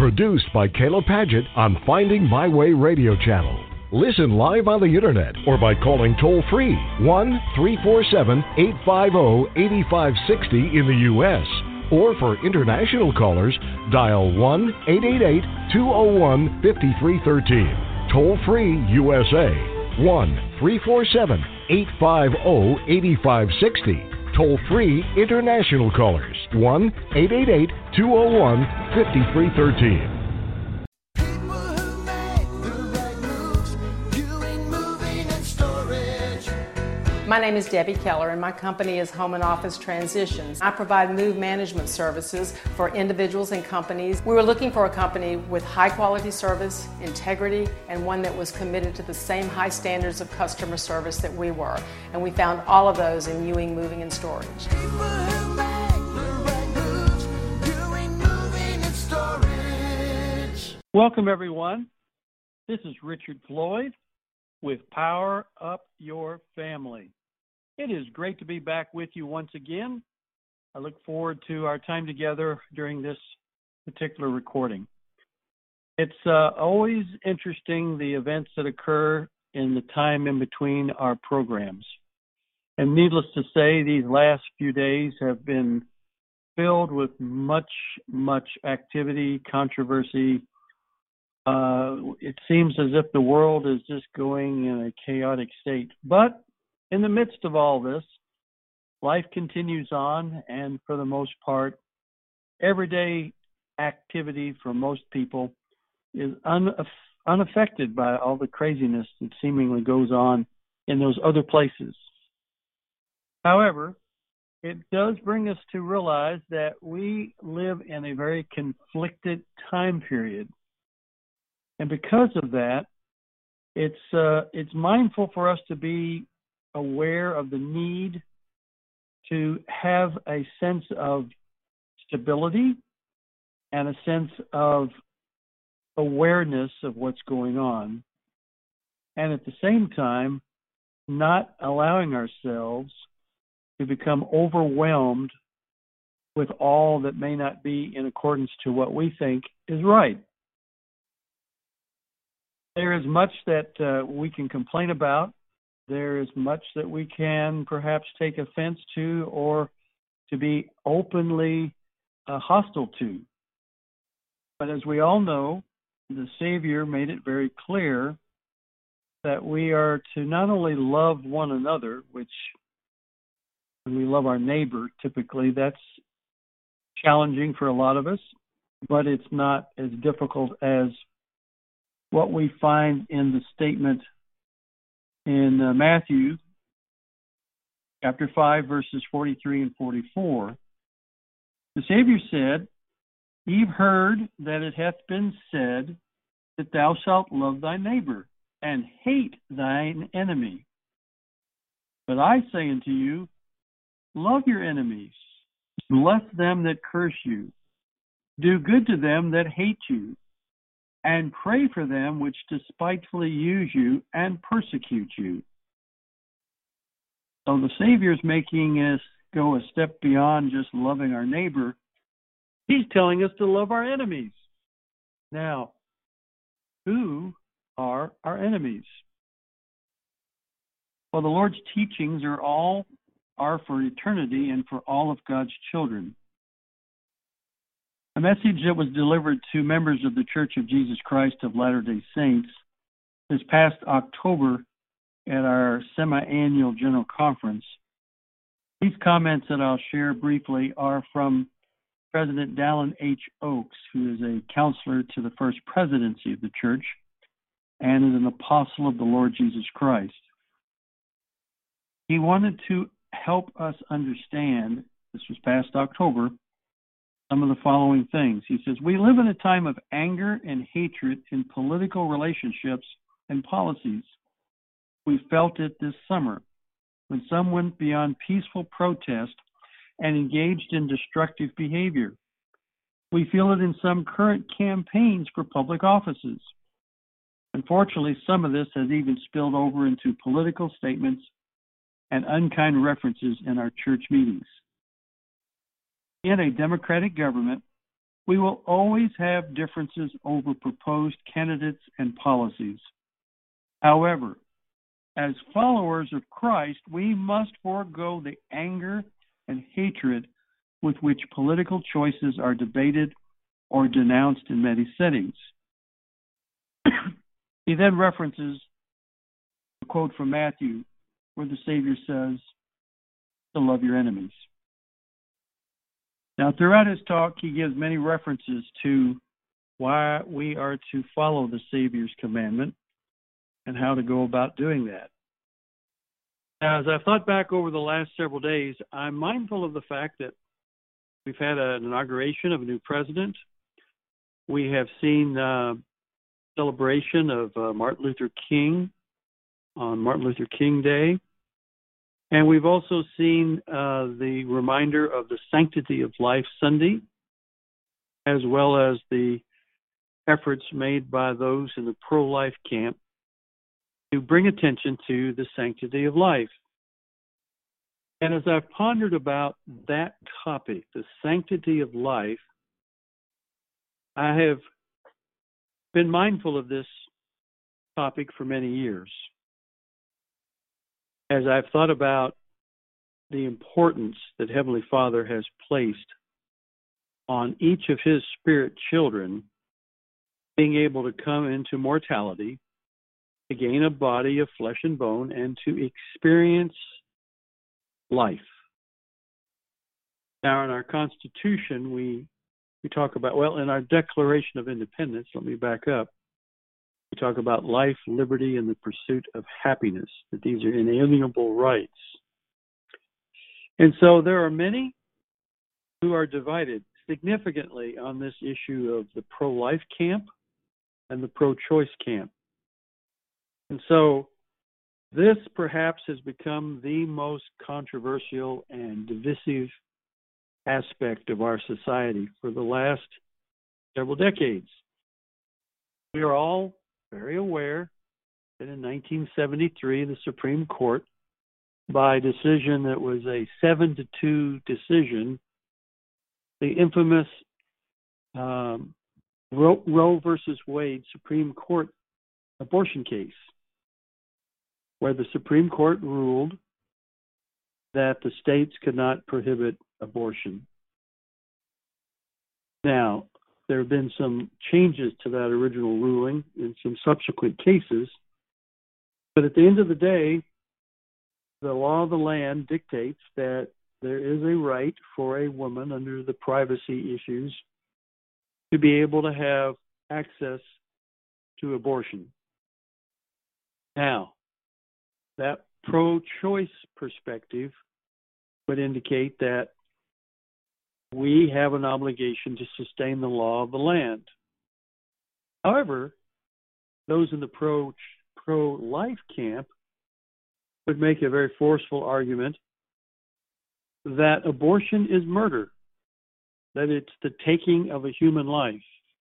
Produced by Kayla Padgett on Finding My Way Radio Channel. Listen live on the internet or by calling toll-free 1-347-850-8560 in the U.S. Or for international callers, dial 1-888-201-5313. Toll-free USA, 1-347-850-8560. Toll-free international callers, 1-888-201-5313. My name is Debbie Keller, and my company is Home and Office Transitions. I provide move management services for individuals and companies. We were looking for a company with high quality service, integrity, and one that was committed to the same high standards of customer service that we were. And we found all of those in Ewing Moving and Storage. Welcome, everyone. This is Richard Floyd with Power Up Your Family. It is great to be back with you once again. I look forward to our time together during this particular recording. It's always interesting, the events that occur in the time in between our programs. And needless to say, these last few days have been filled with much activity, controversy. It seems as if the world is just going in a chaotic state. But in the midst of all this, life continues on, and for the most part, everyday activity for most people is unaffected by all the craziness that seemingly goes on in those other places. However, it does bring us to realize that we live in a very conflicted time period. And because of that, it's mindful for us to be aware of the need to have a sense of stability and a sense of awareness of what's going on, and at the same time, not allowing ourselves to become overwhelmed with all that may not be in accordance to what we think is right. There is much that we can complain about. There is much that we can perhaps take offense to or to be openly hostile to. But as we all know, the Savior made it very clear that we are to not only love one another, which when we love our neighbor, typically that's challenging for a lot of us, but it's not as difficult as what we find in the statement in Matthew chapter 5, verses 43 and 44. The Savior said, "Ye've heard that it hath been said that thou shalt love thy neighbor and hate thine enemy. But I say unto you, love your enemies, bless them that curse you, do good to them that hate you, and pray for them which despitefully use you and persecute you." So the Savior's making us go a step beyond just loving our neighbor. He's telling us to love our enemies. Now, who are our enemies? Well, the Lord's teachings are for eternity and for all of God's children. A message that was delivered to members of the Church of Jesus Christ of Latter-day Saints this past October at our semi-annual General Conference. These comments that I'll share briefly are from President Dallin H. Oaks, who is a counselor to the First Presidency of the Church and is an apostle of the Lord Jesus Christ. He wanted to help us understand, this was past October, some of the following things. He says, "We live in a time of anger and hatred in political relationships and policies. We felt it this summer when some went beyond peaceful protest and engaged in destructive behavior. We feel it in some current campaigns for public offices. Unfortunately, some of this has even spilled over into political statements and unkind references in our church meetings. In a democratic government, We will always have differences over proposed candidates and policies. However, as followers of Christ, we must forego the anger and hatred with which political choices are debated or denounced in many settings. He then references a quote from Matthew where the Savior says to love your enemies. Now, throughout his talk, he gives many references to why we are to follow the Savior's commandment and how to go about doing that. Now, as I've thought back over the last several days, I'm mindful of the fact that we've had an inauguration of a new president. We have seen celebration of Martin Luther King on Martin Luther King Day. And we've also seen the reminder of the Sanctity of Life Sunday, as well as the efforts made by those in the pro-life camp to bring attention to the sanctity of life. And as I've pondered about that topic, the sanctity of life, I have been mindful of this topic for many years. As I've thought about the importance that Heavenly Father has placed on each of His spirit children being able to come into mortality, to gain a body of flesh and bone, and to experience life. Now, in our Constitution, we talk about, well, in our Declaration of Independence, let me back up, we talk about life, liberty, and the pursuit of happiness, that these are inalienable rights. And so there are many who are divided significantly on this issue of the pro-life camp and the pro-choice camp. And so this perhaps has become the most controversial and divisive aspect of our society for the last several decades. We are all very aware that in 1973, the Supreme Court, by decision that was a 7-2 decision, the infamous Roe versus Wade Supreme Court abortion case, where the Supreme Court ruled that the states could not prohibit abortion. Now, there have been some changes to that original ruling in some subsequent cases, but at the end of the day, the law of the land dictates that there is a right for a woman under the privacy issues to be able to have access to abortion. Now, that pro-choice perspective would indicate that we have an obligation to sustain the law of the land. However, those in the pro-life camp would make a very forceful argument that abortion is murder, that it's the taking of a human life.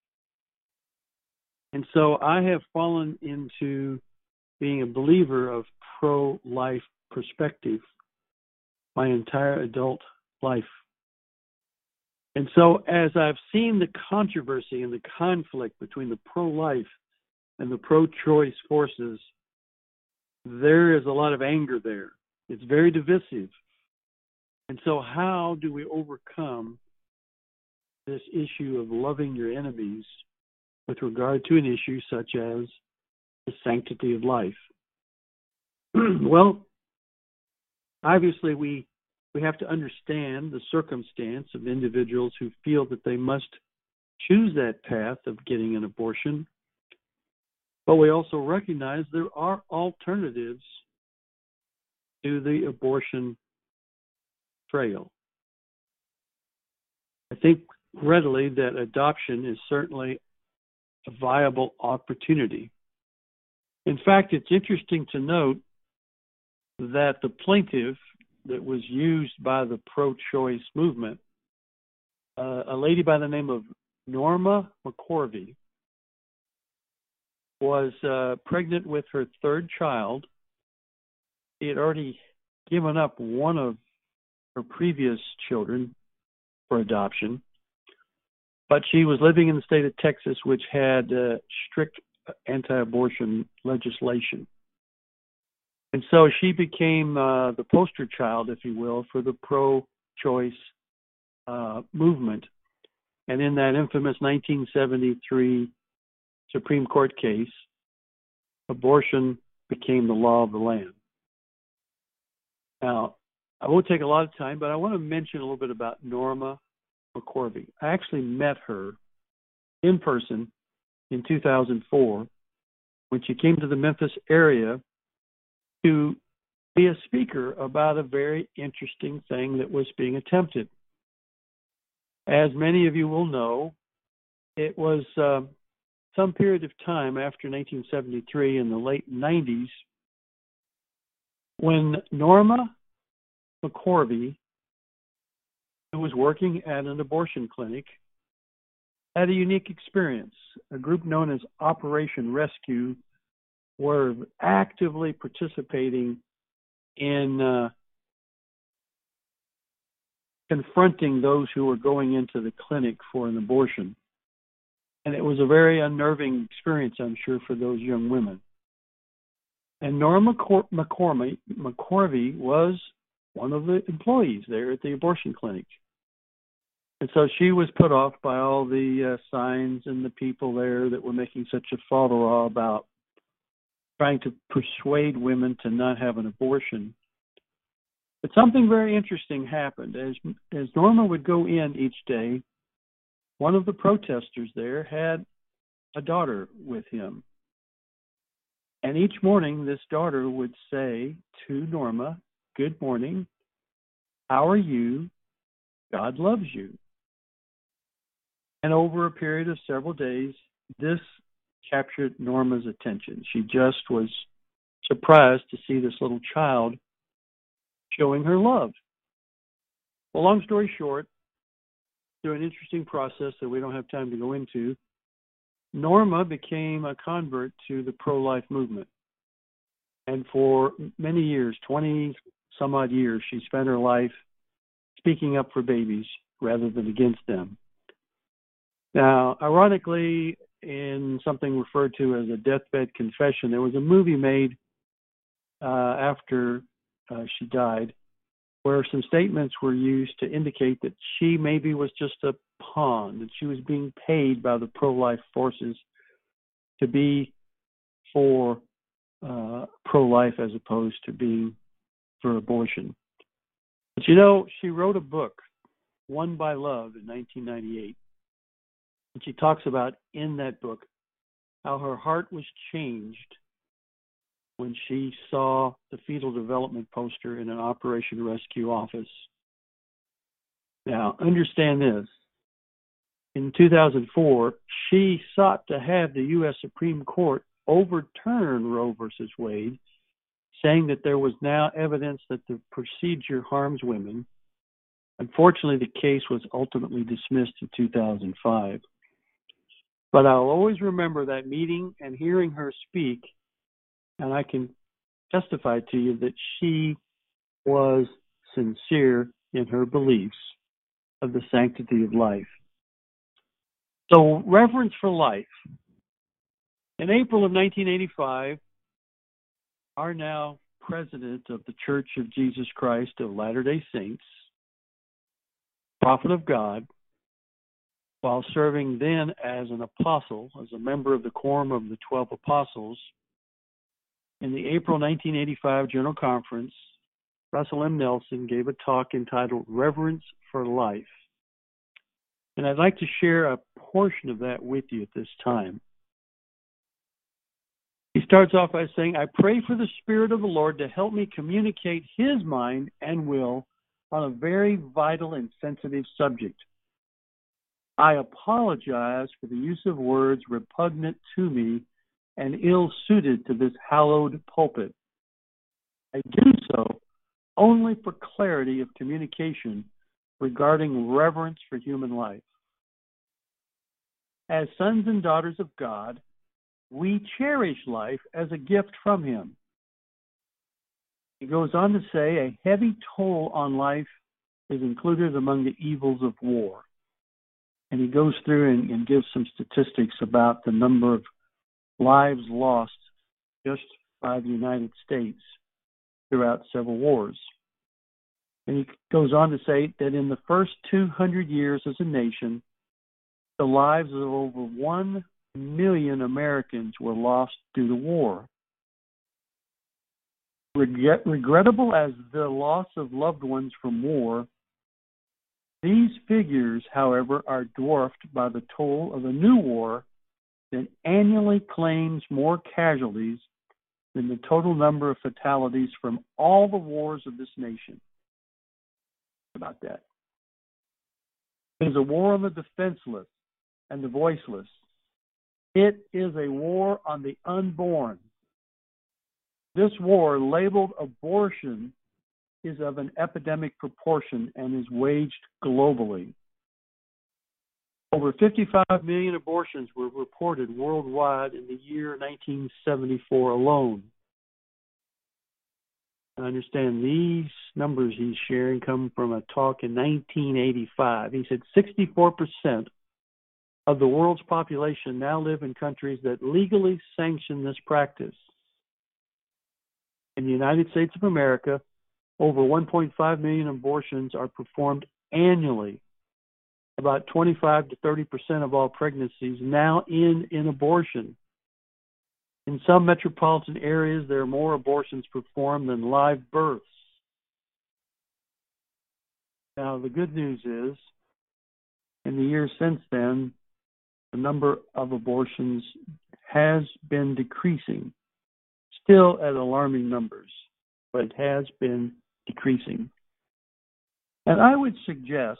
And so I have fallen into being a believer of pro-life perspective my entire adult life. And so as I've seen the controversy and the conflict between the pro-life and the pro-choice forces, there is a lot of anger there. It's very divisive. And so how do we overcome this issue of loving your enemies with regard to an issue such as the sanctity of life? Well, obviously we have to understand the circumstance of individuals who feel that they must choose that path of getting an abortion. But we also recognize there are alternatives to the abortion trail. I think readily that adoption is certainly a viable opportunity. In fact, it's interesting to note that the plaintiff that was used by the pro-choice movement, a lady by the name of Norma McCorvey, was pregnant with her third child. She had already given up one of her previous children for adoption. But she was living in the state of Texas, which had strict anti-abortion legislation. And so she became the poster child, if you will, for the pro-choice movement. And in that infamous 1973 Supreme Court case, abortion became the law of the land. Now, I won't take a lot of time, but I want to mention a little bit about Norma McCorvey. I actually met her in person in 2004 when she came to the Memphis area to be a speaker about a very interesting thing that was being attempted. As many of you will know, it was some period of time after 1973 in the late 90s when Norma McCorvey, who was working at an abortion clinic, had a unique experience. A group known as Operation Rescue were actively participating in confronting those who were going into the clinic for an abortion. And it was a very unnerving experience, I'm sure, for those young women. And Norma McCorvey was one of the employees there at the abortion clinic. And so she was put off by all the signs and the people there that were making such a furore about trying to persuade women to not have an abortion. But something very interesting happened. As Norma would go in each day, one of the protesters there had a daughter with him. And each morning, this daughter would say to Norma, "Good morning. How are you? God loves you." And over a period of several days, this captured Norma's attention. She just was surprised to see this little child showing her love. Well, long story short, through an interesting process that we don't have time to go into, Norma became a convert to the pro-life movement. And for many years, 20 some odd years, she spent her life speaking up for babies rather than against them. Now, ironically, in something referred to as a deathbed confession, there was a movie made after she died where some statements were used to indicate that she maybe was just a pawn, that she was being paid by the pro-life forces to be for pro-life as opposed to being for abortion. But you know, she wrote a book, Won by Love, in 1998. And she talks about in that book how her heart was changed when she saw the fetal development poster in an Operation Rescue office. Now, understand this. In 2004, she sought to have the U.S. Supreme Court overturn Roe versus Wade, saying that there was now evidence that the procedure harms women. Unfortunately, the case was ultimately dismissed in 2005. But I'll always remember that meeting and hearing her speak, and I can testify to you that she was sincere in her beliefs of the sanctity of life. So, Reverence for Life. In April of 1985, our now president of the Church of Jesus Christ of Latter-day Saints, prophet of God, while serving then as an apostle, as a member of the Quorum of the 12 Apostles, in the April 1985 General Conference, Russell M. Nelson gave a talk entitled Reverence for Life. And I'd like to share a portion of that with you at this time. He starts off by saying, "I pray for the Spirit of the Lord to help me communicate His mind and will on a very vital and sensitive subject. I apologize for the use of words repugnant to me and ill-suited to this hallowed pulpit. I do so only for clarity of communication regarding reverence for human life. As sons and daughters of God, we cherish life as a gift from Him." He goes on to say, "A heavy toll on life is included among the evils of war. And he goes through and gives some statistics about the number of lives lost just by the United States throughout several wars. And he goes on to say that in the first 200 years as a nation, the lives of over 1 million Americans were lost due to war. Regrettable as the loss of loved ones from war, these figures, however, are dwarfed by the toll of a new war that annually claims more casualties than the total number of fatalities from all the wars of this nation. About that. It is a war on the defenseless and the voiceless. It is a war on the unborn. This war, labeled abortion, is of an epidemic proportion and is waged globally. Over 55 million abortions were reported worldwide in the year 1974 alone. I understand these numbers he's sharing come from a talk in 1985. He said 64% of the world's population now live in countries that legally sanction this practice. In the United States of America, over 1.5 million abortions are performed annually. About 25 to 30% of all pregnancies now end in abortion. In some metropolitan areas, there are more abortions performed than live births. Now, the good news is, in the years since then, the number of abortions has been decreasing, still at alarming numbers, but it has been decreasing. And I would suggest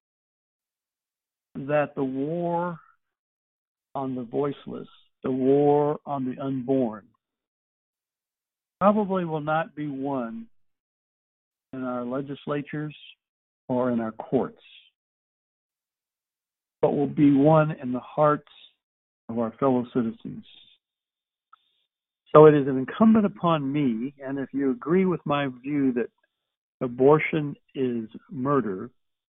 that the war on the voiceless, the war on the unborn, probably will not be won in our legislatures or in our courts, but will be won in the hearts of our fellow citizens. So it is incumbent upon me, and if you agree with my view that abortion is murder,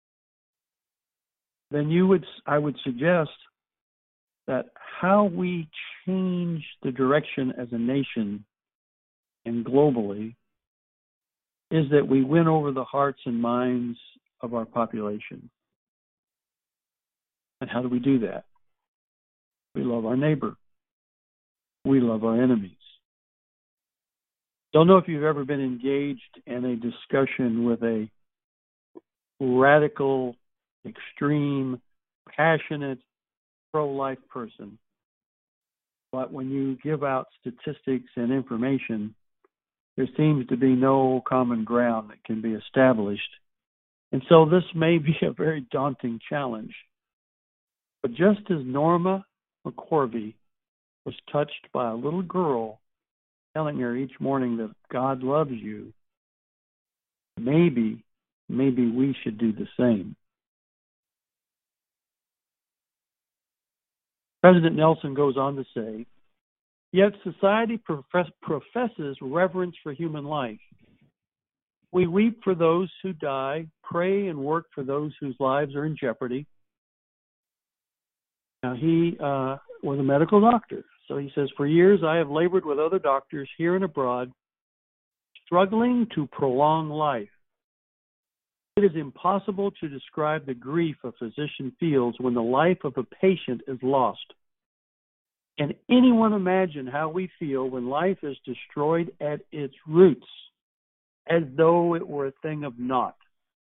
then I would suggest that how we change the direction as a nation and globally is that we win over the hearts and minds of our population. And how do we do that? We love our neighbor. We love our enemies. Don't know if you've ever been engaged in a discussion with a radical, extreme, passionate, pro-life person. But when you give out statistics and information, there seems to be no common ground that can be established. And so this may be a very daunting challenge. But just as Norma McCorvey was touched by a little girl telling her each morning that God loves you, maybe we should do the same. President Nelson goes on to say, yet society professes reverence for human life. We weep for those who die, pray and work for those whose lives are in jeopardy. Now, he was a medical doctor. So he says, for years I have labored with other doctors here and abroad, struggling to prolong life. It is impossible to describe the grief a physician feels when the life of a patient is lost. Can anyone imagine how we feel when life is destroyed at its roots, as though it were a thing of naught?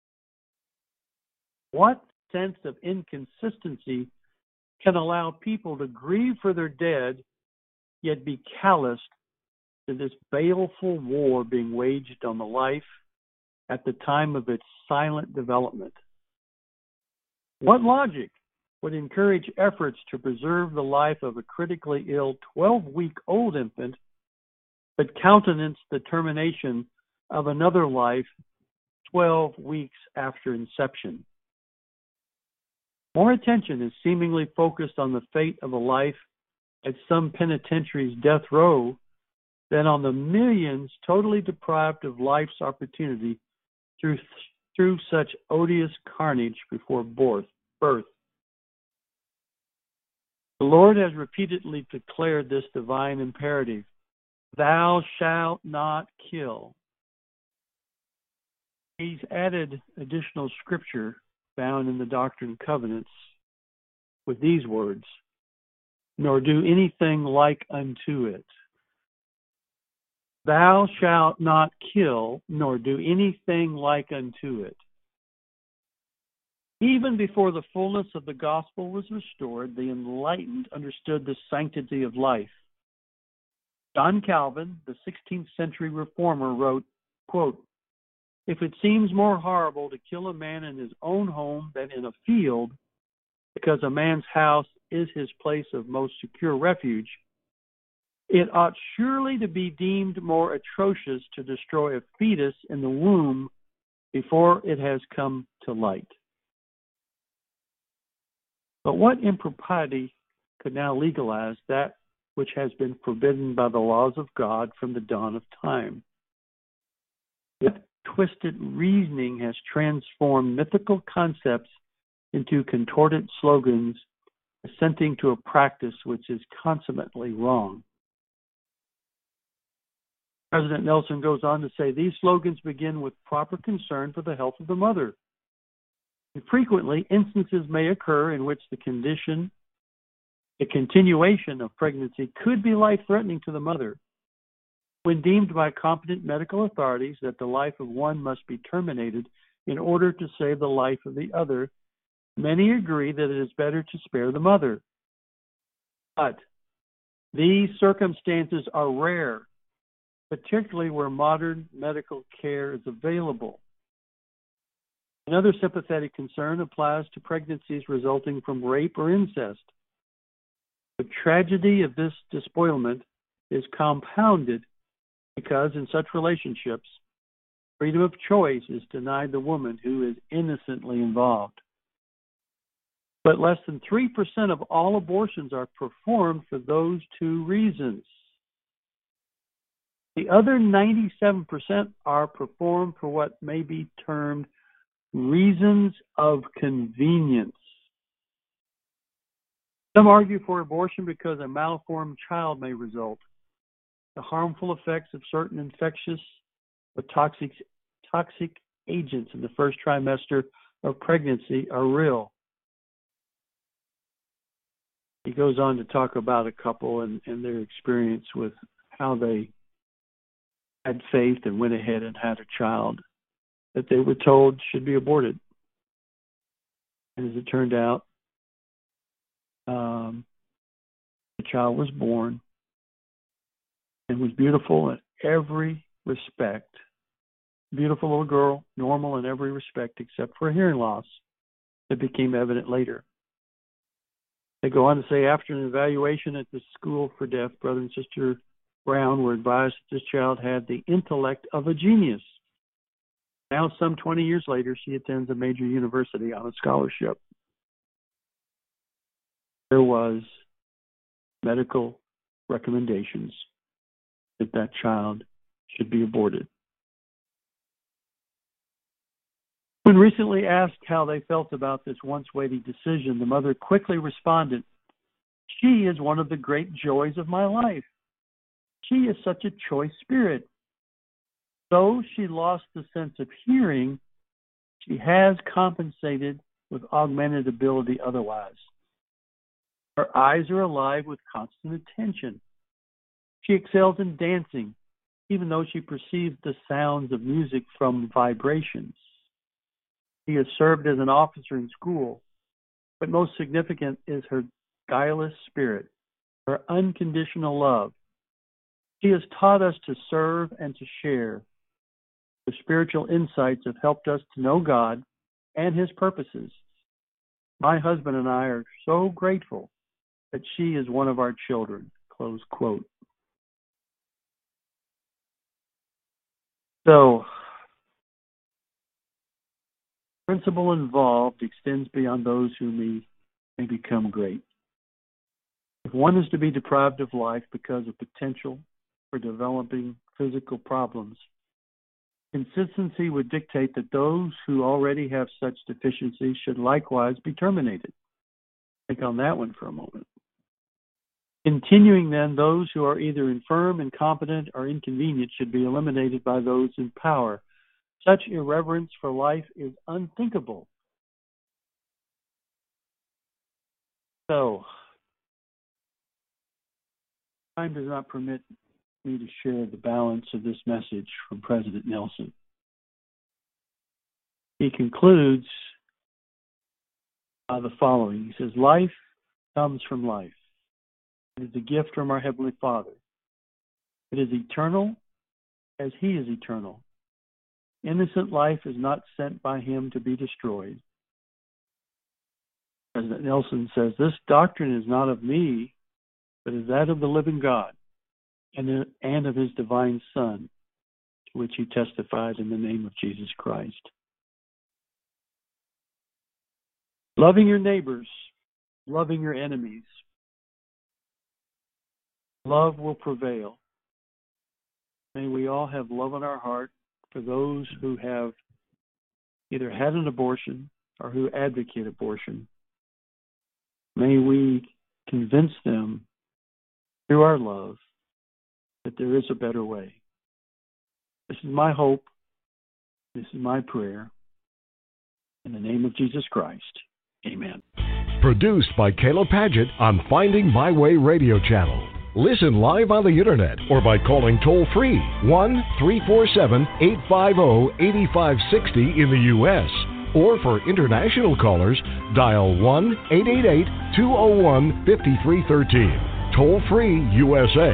What sense of inconsistency can allow people to grieve for their dead, yet be calloused to this baleful war being waged on the life at the time of its silent development? What logic would encourage efforts to preserve the life of a critically ill 12-week-old infant, but countenance the termination of another life 12 weeks after inception? More attention is seemingly focused on the fate of a life at some penitentiary's death row than on the millions totally deprived of life's opportunity through such odious carnage before birth. The Lord has repeatedly declared this divine imperative: thou shalt not kill. He's added additional scripture found in the Doctrine and Covenants with these words: nor do anything like unto it. Thou shalt not kill, nor do anything like unto it. Even before the fullness of the gospel was restored, the enlightened understood the sanctity of life. John Calvin, the 16th century reformer, wrote, quote, "If it seems more horrible to kill a man in his own home than in a field, because a man's house is his place of most secure refuge, it ought surely to be deemed more atrocious to destroy a fetus in the womb before it has come to light." But what impropriety could now legalize that which has been forbidden by the laws of God from the dawn of time? What twisted reasoning has transformed mythical concepts into contorted slogans, assenting to a practice which is consummately wrong? President Nelson goes on to say, these slogans begin with proper concern for the health of the mother. And frequently, instances may occur in which the continuation of pregnancy could be life-threatening to the mother. When deemed by competent medical authorities that the life of one must be terminated in order to save the life of the other, many agree that it is better to spare the mother. But these circumstances are rare, particularly where modern medical care is available. Another sympathetic concern applies to pregnancies resulting from rape or incest. The tragedy of this despoilment is compounded because in such relationships, freedom of choice is denied the woman who is innocently involved. But less than 3% of all abortions are performed for those two reasons. The other 97% are performed for what may be termed reasons of convenience. Some argue for abortion because a malformed child may result. The harmful effects of certain infectious or toxic agents in the first trimester of pregnancy are real. He goes on to talk about a couple and their experience with how they had faith and went ahead and had a child that they were told should be aborted. And as it turned out, the child was born and was beautiful in every respect. Beautiful little girl, normal in every respect except for a hearing loss that became evident later. They go on to say, after an evaluation at the School for Deaf, Brother and Sister Brown were advised that this child had the intellect of a genius. Now, some 20 years later, she attends a major university on a scholarship. There was medical recommendations that that child should be aborted. When recently asked how they felt about this once weighty decision, the mother quickly responded, "She is one of the great joys of my life. She is such a choice spirit. Though she lost the sense of hearing, she has compensated with augmented ability otherwise. Her eyes are alive with constant attention. She excels in dancing, even though she perceives the sounds of music from vibrations. She has served as an officer in school, but most significant is her guileless spirit, her unconditional love. She has taught us to serve and to share. Her spiritual insights have helped us to know God and His purposes. My husband and I are so grateful that she is one of our children." Close quote. So, the principle involved extends beyond those who may become great. If one is to be deprived of life because of potential for developing physical problems, consistency would dictate that those who already have such deficiencies should likewise be terminated. Think on that one for a moment. Continuing then, those who are either infirm, incompetent, or inconvenient should be eliminated by those in power. Such irreverence for life is unthinkable. So, time does not permit me to share the balance of this message from President Nelson. He concludes by the following. He says, life comes from life. It is a gift from our Heavenly Father. It is eternal as He is eternal. Innocent life is not sent by Him to be destroyed. President Nelson says, this doctrine is not of me, but is that of the living God and of His divine Son, to which He testified in the name of Jesus Christ. Loving your neighbors, loving your enemies. Love will prevail. May we all have love in our heart for those who have either had an abortion or who advocate abortion. May we convince them through our love that there is a better way. This is my hope. This is my prayer. In the name of Jesus Christ, amen. Produced by Caleb Paget on Finding My Way Radio Channel. Listen live on the internet or by calling toll-free 1-347-850-8560 in the U.S. Or for international callers, dial 1-888-201-5313. Toll-free USA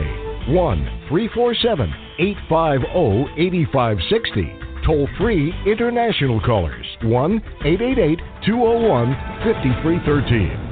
1-347-850-8560. Toll-free international callers 1-888-201-5313.